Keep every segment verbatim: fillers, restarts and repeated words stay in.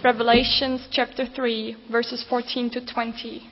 Revelation chapter three, verses fourteen to twenty.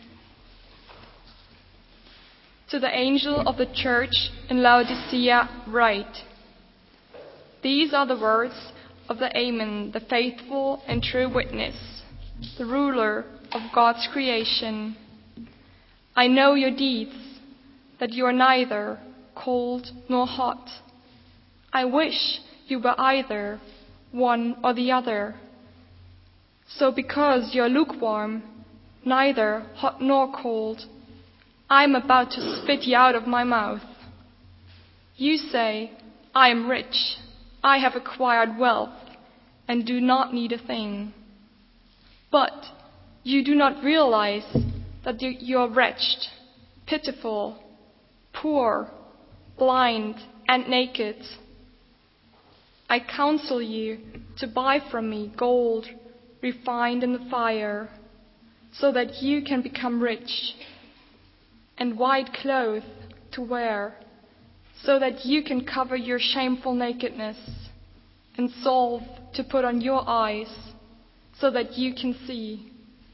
To the angel of the church in Laodicea write, These are the words of the Amen, the faithful and true witness, the ruler of God's creation. I know your deeds, that you are neither cold nor hot. I wish you were either one or the other. So because you are lukewarm, neither hot nor cold, I am about to spit you out of my mouth. You say, I am rich, I have acquired wealth, and do not need a thing. But you do not realize that you are wretched, pitiful, poor, blind, and naked. I counsel you to buy from me gold refined in the fire, so that you can become rich, and white clothes to wear, so that you can cover your shameful nakedness, and salve to put on your eyes, so that you can see.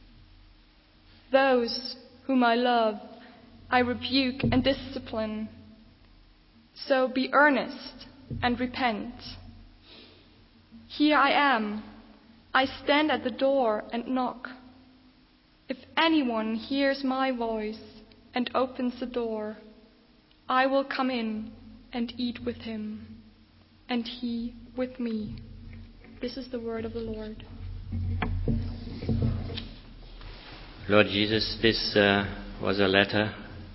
Those whom I love, I rebuke and discipline. So be earnest and repent. Here I am. I stand at the door and knock. If anyone hears my voice and opens the door, I will come in and eat with him, and he with me. This is the word of the Lord. Lord Jesus, this uh, was a letter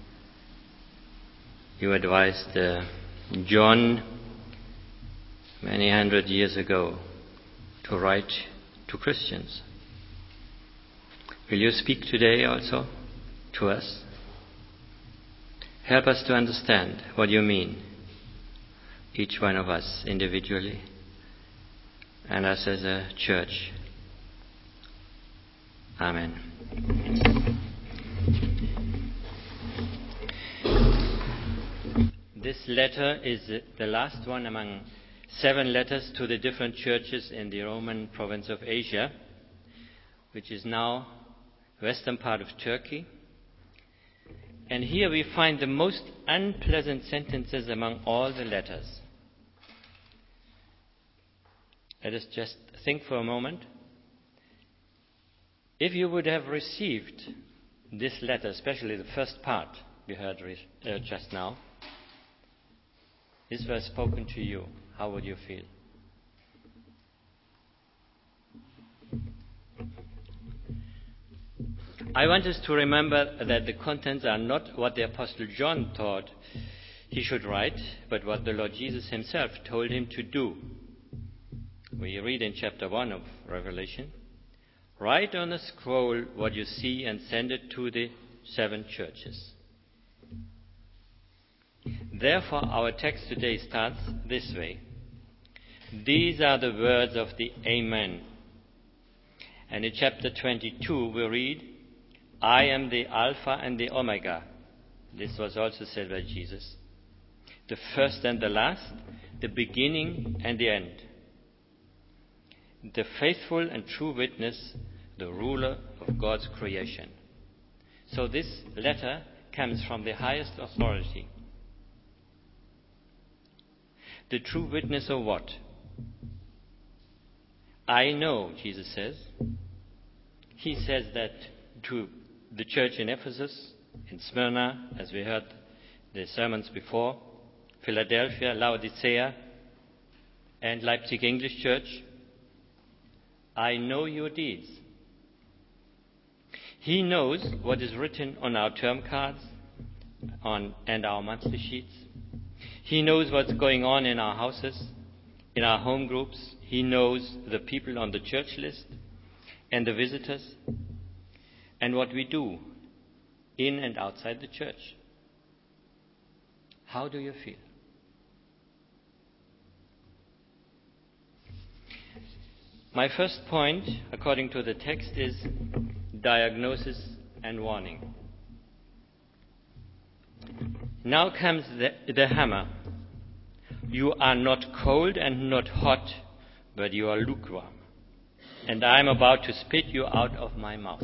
you advised uh, John many hundred years ago to write to Christians. Will you speak today also to us? Help us to understand what you mean, each one of us individually and us as a church. Amen. This letter is the last one among seven letters to the different churches in the Roman province of Asia, which is now western part of Turkey. And here we find the most unpleasant sentences among all the letters. Let us just think for a moment. If you would have received this letter, especially the first part we heard uh, just now, this was spoken to you, how would you feel? I want us to remember that the contents are not what the Apostle John thought he should write, but what the Lord Jesus himself told him to do. We read in chapter one of Revelation, write on a scroll what you see and send it to the seven churches. Therefore, our text today starts this way. These are the words of the Amen. And in chapter twenty-two we read, I am the Alpha and the Omega. This was also said by Jesus. The first and the last, the beginning and the end. The faithful and true witness, the ruler of God's creation. So this letter comes from the highest authority. The true witness of what? I know, Jesus says. He says that to the church in Ephesus, in Smyrna, as we heard the sermons before, Philadelphia, Laodicea, and Leipzig English Church. I know your deeds. He knows what is written on our term cards on, and our monthly sheets. He knows what's going on in our houses, in our home groups. He knows the people on the church list and the visitors and what we do in and outside the church. How do you feel? My first point, according to the text, is diagnosis and warning. Now comes the, the hammer. You are not cold and not hot, but you are lukewarm. and I am about to spit you out of my mouth.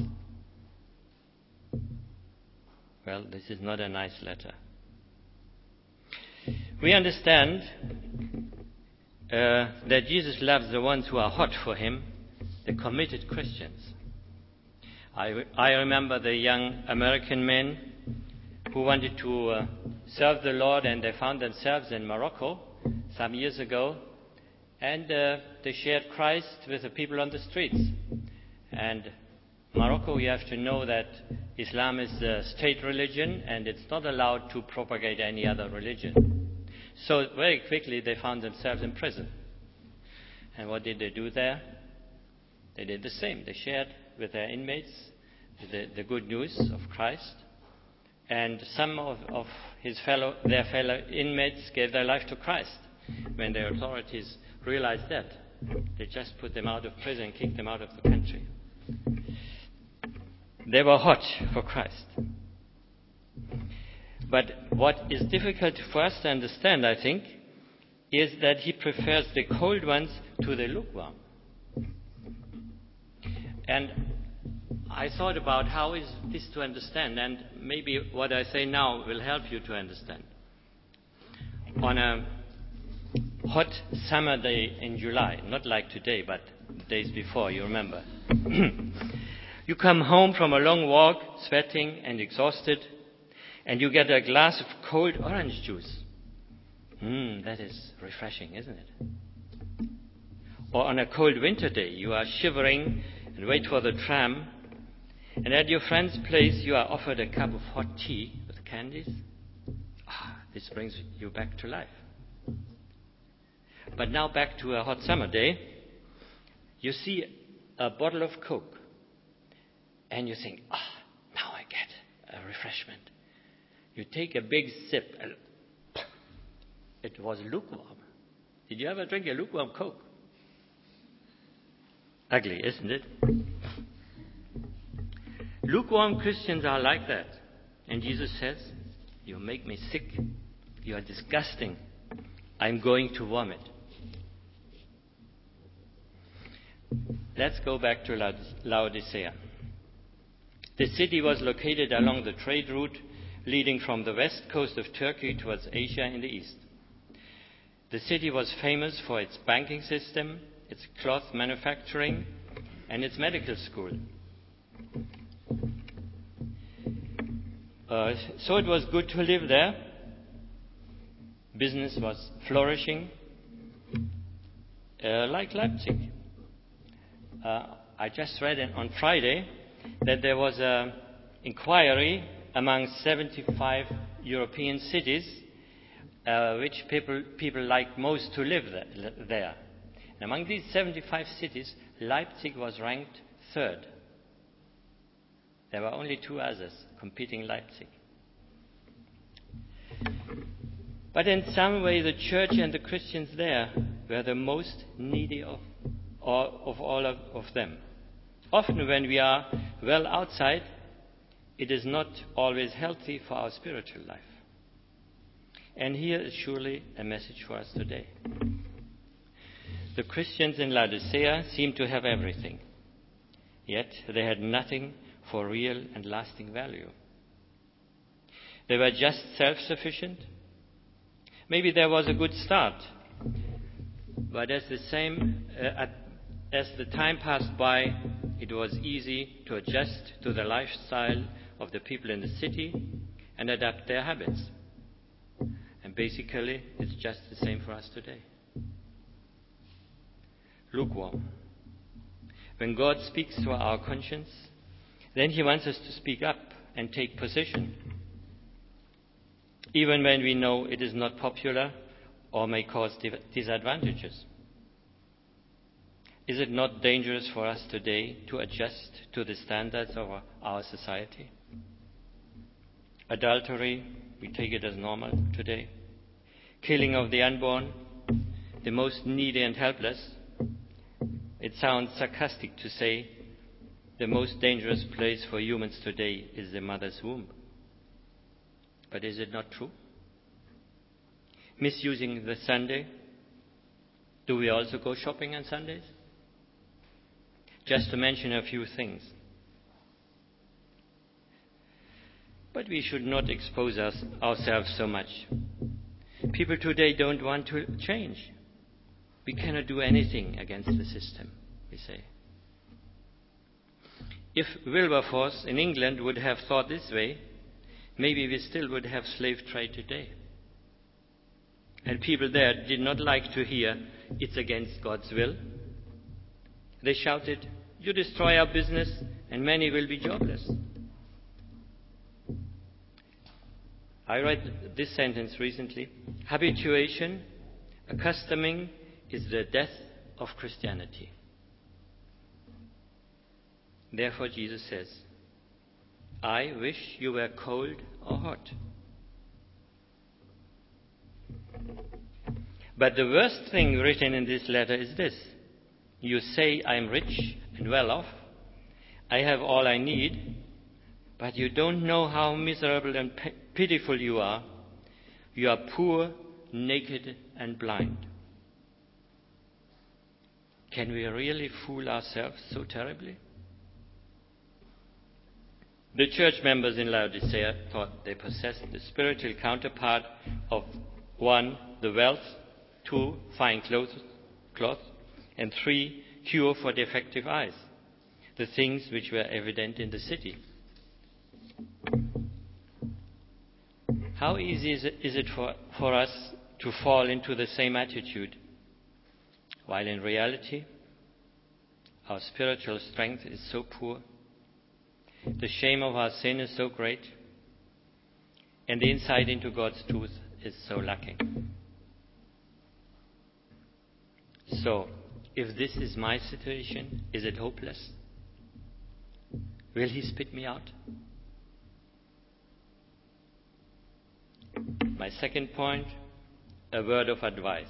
Well, this is not a nice letter. We understand uh, that Jesus loves the ones who are hot for him, the committed Christians. I, I remember the young American men who wanted to uh, serve the Lord, and they found themselves in Morocco some years ago, and uh, they shared Christ with the people on the streets. And Morocco, you have to know that Islam is a state religion, and it's not allowed to propagate any other religion. So very quickly they found themselves in prison. And what did they do there? They did the same. They shared with their inmates the, the good news of Christ. And some of, of his fellow, their fellow inmates gave their life to Christ. When the authorities realized that, they just put them out of prison and kicked them out of the country. They were hot for Christ. But what is difficult for us to understand, I think, is that he prefers the cold ones to the lukewarm. And I thought about how is this to understand, and maybe what I say now will help you to understand. On a hot summer day in July, not like today, but days before, you remember. You come home from a long walk, sweating and exhausted, and you get a glass of cold orange juice. Mmm, that is refreshing, isn't it? Or on a cold winter day, you are shivering and wait for the tram, and at your friend's place you are offered a cup of hot tea with candies. Ah, this brings you back to life. But now back to a hot summer day, you see a bottle of Coke, and you think, ah, now I get a refreshment. You take a big sip, and it was lukewarm. Did you ever drink a lukewarm Coke? Ugly, isn't it? Lukewarm Christians are like that. And Jesus says, you make me sick. You are disgusting. I'm going to vomit. Let's go back to Laodicea. The city was located along the trade route leading from the west coast of Turkey towards Asia in the east. The city was famous for its banking system, its cloth manufacturing, and its medical school. Uh, so it was good to live there. Business was flourishing, uh, like Leipzig. Uh, I just read on Friday that there was an inquiry among seventy-five European cities uh, which people, people like most to live there. And among these seventy-five cities, Leipzig was ranked third. There were only two others competing Leipzig. But in some way, the church and the Christians there were the most needy of all of, all of, of them. Often when we are well outside, it is not always healthy for our spiritual life. And here is surely a message for us today. The Christians in Laodicea seemed to have everything, yet they had nothing for real and lasting value. They were just self-sufficient. Maybe there was a good start, but as the same uh, as the time passed by, it was easy to adjust to the lifestyle of the people in the city and adapt their habits. And basically, it's just the same for us today. Lukewarm. When God speaks to our conscience, then He wants us to speak up and take position, even when we know it is not popular or may cause disadvantages. Is it not dangerous for us today to adjust to the standards of our society? Adultery, we take it as normal today. Killing of the unborn, the most needy and helpless. It sounds sarcastic to say the most dangerous place for humans today is the mother's womb. But is it not true? Misusing the Sunday. Do we also go shopping on Sundays? just to mention a few things. But we should not expose us, ourselves so much. People today don't want to change. We cannot do anything against the system, we say. If Wilberforce in England would have thought this way, maybe we still would have slave trade today. And people there did not like to hear, it's against God's will. They shouted, you destroy our business and many will be jobless. I read this sentence recently. Habituation, accustoming, is the death of Christianity. Therefore Jesus says, I wish you were cold or hot. But the worst thing written in this letter is this. You say, I am rich and well off. I have all I need. But you don't know how miserable and p- pitiful you are. You are poor, naked, and blind. Can we really fool ourselves so terribly? The church members in Laodicea thought they possessed the spiritual counterpart of one, the wealth, two, fine clothes, cloth, and three, cure for defective eyes, the things which were evident in the city. How easy is it, is it for, for us to fall into the same attitude, while in reality our spiritual strength is so poor, the shame of our sin is so great, and the insight into God's truth is so lacking. So, if this is my situation, is it hopeless? Will He spit me out? My second point, a word of advice.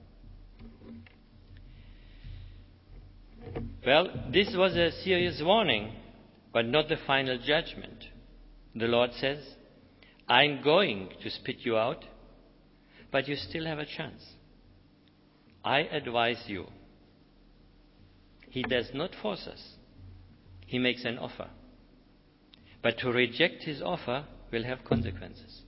Well, this was a serious warning, but not the final judgment. The Lord says, I'm going to spit you out, but you still have a chance. I advise you. He does not force us. He makes an offer. But to reject His offer will have consequences.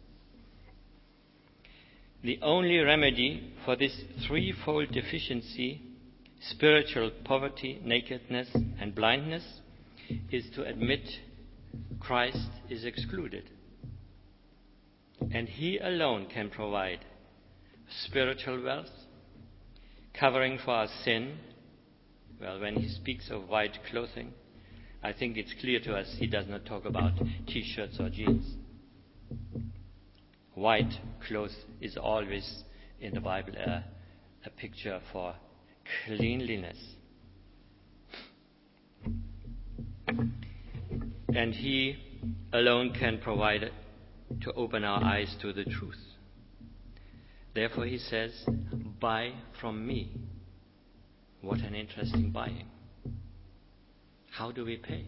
The only remedy for this threefold deficiency, spiritual poverty, nakedness, and blindness, is to admit Christ is excluded. And He alone can provide spiritual wealth, covering for our sin. Well, when He speaks of white clothing, I think it's clear to us He does not talk about T-shirts or jeans. White clothes is always in the Bible a, a picture for cleanliness. And He alone can provide to open our eyes to the truth. Therefore He says, buy from me. What an interesting buying. How do we pay?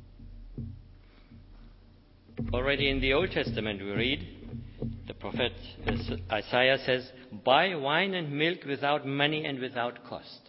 Already in the Old Testament we read, the prophet Isaiah says, buy wine and milk without money and without cost.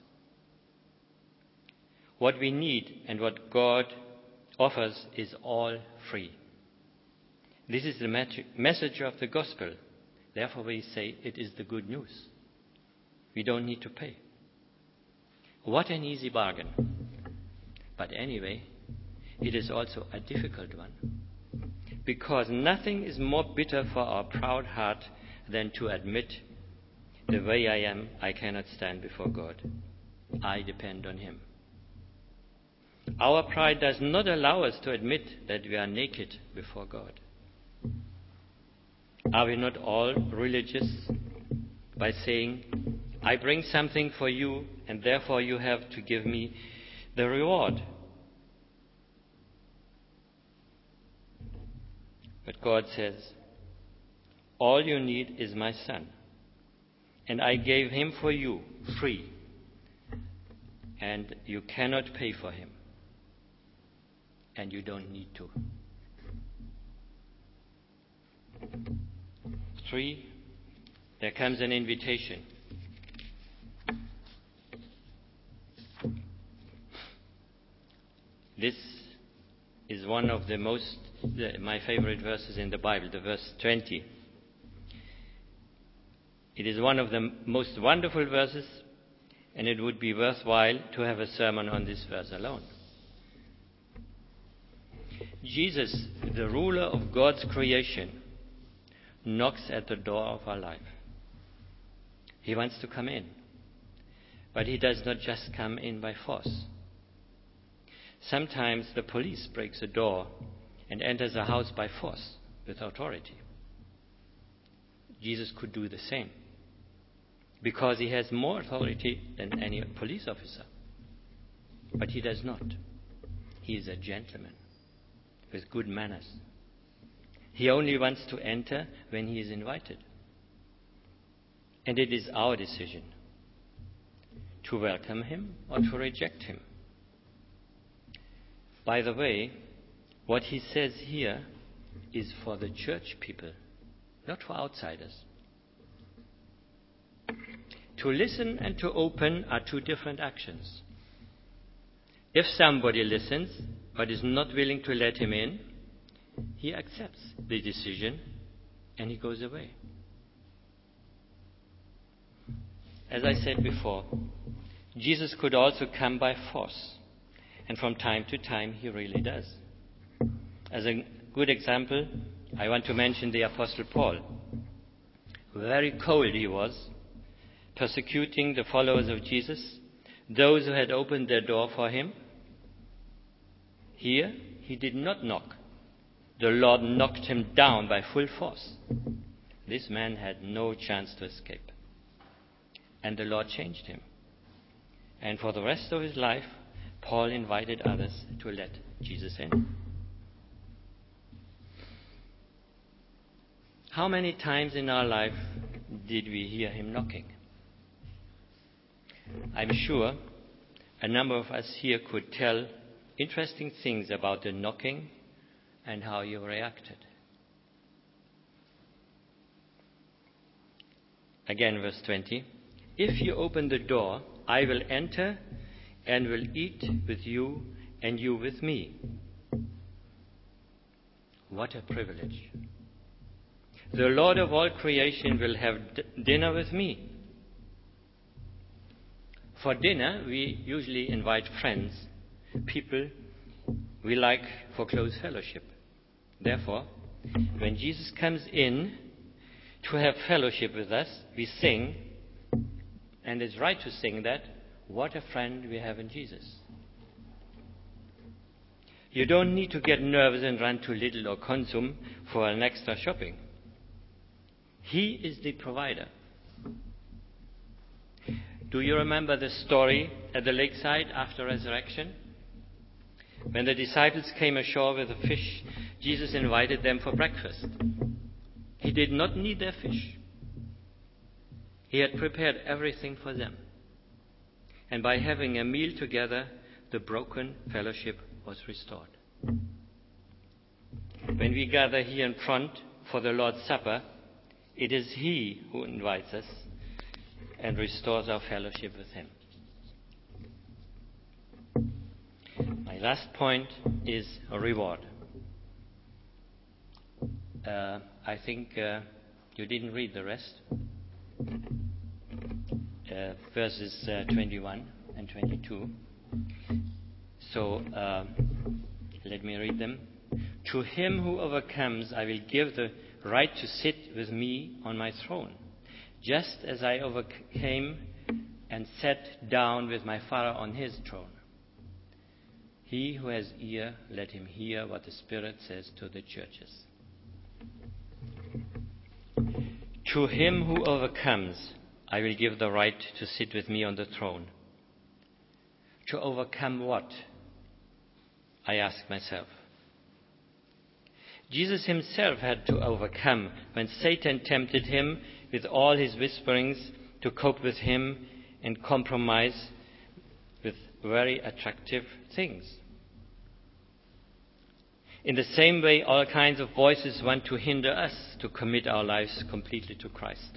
What we need and what God offers is all free. This is the message of the gospel. Therefore we say it is the good news. We don't need to pay. What an easy bargain. But anyway, it is also a difficult one. Because nothing is more bitter for our proud heart than to admit, the way I am, I cannot stand before God. I depend on Him. Our pride does not allow us to admit that we are naked before God. Are we not all religious by saying, I bring something for you and therefore you have to give me the reward? But God says, all you need is my Son, and I gave Him for you free, and you cannot pay for Him, and you don't need to. Three, there comes an invitation. This is one of the most, the, my favorite verses in the Bible, the verse twenty. It is one of the most wonderful verses, and it would be worthwhile to have a sermon on this verse alone. Jesus, the ruler of God's creation, knocks at the door of our life. He wants to come in, but he does not just come in by force. Sometimes the police breaks a door and enters a house by force with authority. Jesus could do the same because he has more authority than any police officer. But he does not. He is a gentleman with good manners. He only wants to enter when he is invited. And it is our decision to welcome him or to reject him. By the way, what he says here is for the church people, not for outsiders. To listen and to open are two different actions. If somebody listens but is not willing to let him in, he accepts the decision and he goes away. As I said before, Jesus could also come by force, and from time to time he really does. As a good example, I want to mention the Apostle Paul. Very cold he was, persecuting the followers of Jesus, those who had opened their door for him. Here, he did not knock. The Lord knocked him down by full force. This man had no chance to escape. And the Lord changed him. And for the rest of his life, Paul invited others to let Jesus in. How many times in our life did we hear him knocking? I'm sure a number of us here could tell interesting things about the knocking and how you reacted. Again, verse twenty. If you open the door, I will enter and will eat with you and you with me. What a privilege. The Lord of all creation will have d- dinner with me. For dinner, we usually invite friends, people we like for close fellowship. Therefore, when Jesus comes in to have fellowship with us, we sing, and it's right to sing that, what a friend we have in Jesus. You don't need to get nervous and run to Lidl or Consum for an extra shopping. He is the provider. Do you remember the story at the lakeside after resurrection? When the disciples came ashore with a fish, Jesus invited them for breakfast. He did not need their fish. He had prepared everything for them. And by having a meal together, the broken fellowship was restored. When we gather here in front for the Lord's Supper, it is He who invites us and restores our fellowship with Him. My last point is a reward. Uh, I think uh, you didn't read the rest. Uh, verses uh, twenty-one and twenty-two. So uh, let me read them. To him who overcomes, I will give the right to sit with me on my throne, just as I overcame and sat down with my Father on his throne. He who has ear, let him hear what the Spirit says to the churches. To him who overcomes, I will give the right to sit with me on the throne. To overcome what? I ask myself. Jesus himself had to overcome when Satan tempted him with all his whisperings to cope with him and compromise with very attractive things. In the same way, all kinds of voices want to hinder us to commit our lives completely to Christ.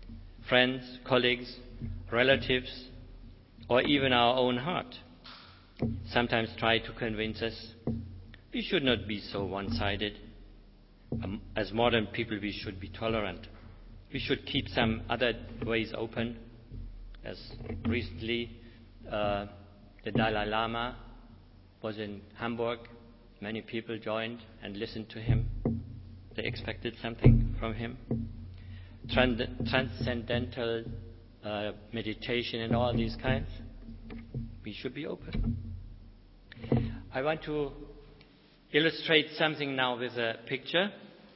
Friends, colleagues, relatives, or even our own heart. sometimes try to convince us we should not be so one-sided. Um, as modern people, we should be tolerant. We should keep some other ways open. As recently, uh, the Dalai Lama was in Hamburg. Many people joined and listened to him. They expected something from him. Trans- transcendental uh, meditation and all these kinds. We should be open. I want to illustrate something now with a picture.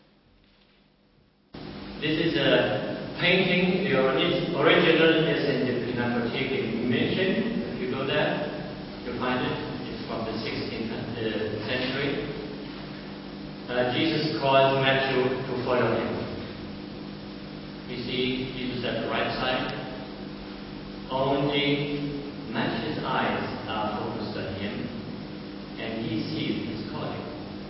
This is a painting. The ori- original is in the Pinakothek in München. If you go there, you'll find it. It's from the sixteenth century. Uh, Jesus calls Matthew to follow him. You see Jesus at the right side. Only Matthew's eyes are focused on him, and he sees his calling.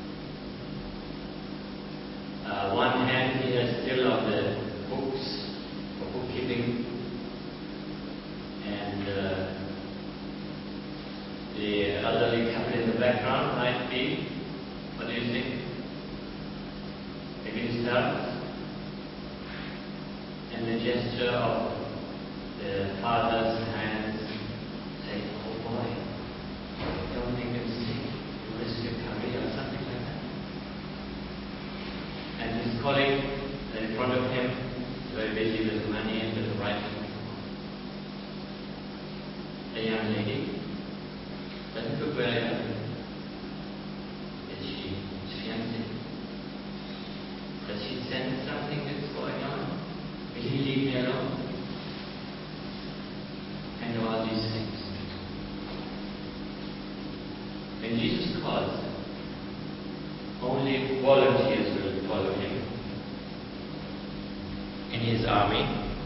Uh, one hand he has still of the books for bookkeeping, and uh, the elderly couple in the background might be, what do you think? The minister, and the gesture of the father's hands saying, "Oh boy, don't make a mistake, you risk your career," or something like that. And his colleague in front of him, very busy with money and with writing. A young lady doesn't look very young. Is she fiancée? Does she sense something that's going on? Will he leave me alone? And all these things. When Jesus calls, only volunteers will follow him. In his army,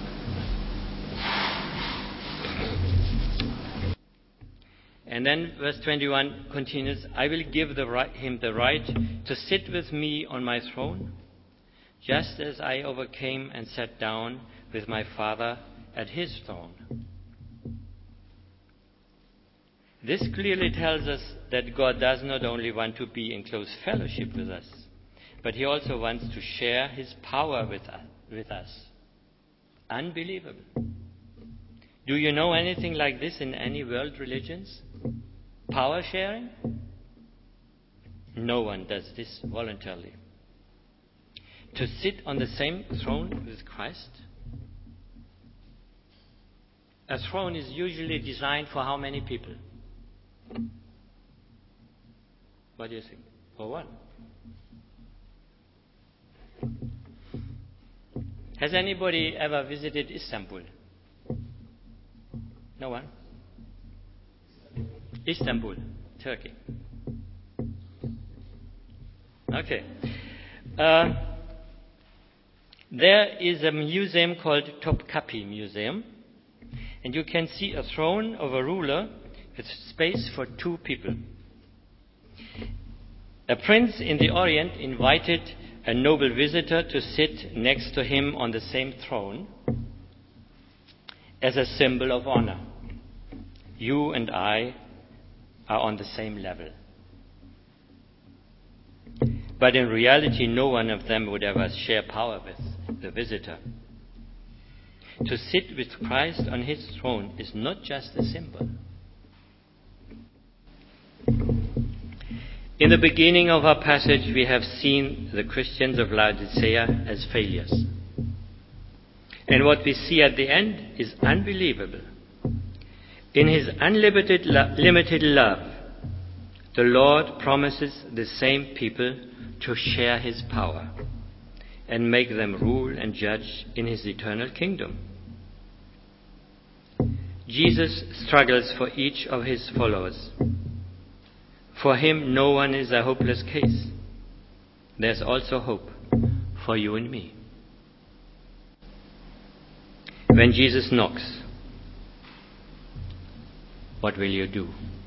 and then verse twenty-one continues, I will give the right, him the right to sit with me on my throne, just as I overcame and sat down with my Father at his throne. This clearly tells us that God does not only want to be in close fellowship with us, but he also wants to share his power with us. With us. Unbelievable. Do you know anything like this in any world religions? Power sharing? No one does this voluntarily. To sit on the same throne with Christ? A throne is usually designed for how many people? What do you think? For one. Has anybody ever visited Istanbul? No one? Istanbul, Turkey. Okay. Uh, there is a museum called Topkapi Museum, and you can see a throne of a ruler with space for two people. A prince in the Orient invited a noble visitor to sit next to him on the same throne as a symbol of honor. You and I are on the same level. But in reality, no one of them would ever share power with the visitor. To sit with Christ on his throne is not just a symbol. In the beginning of our passage, we have seen the Christians of Laodicea as failures. And what we see at the end is unbelievable. In his unlimited lo- limited love, the Lord promises the same people to share his power and make them rule and judge in his eternal kingdom. Jesus struggles for each of his followers. For him, no one is a hopeless case. There's also hope for you and me. When Jesus knocks, what will you do?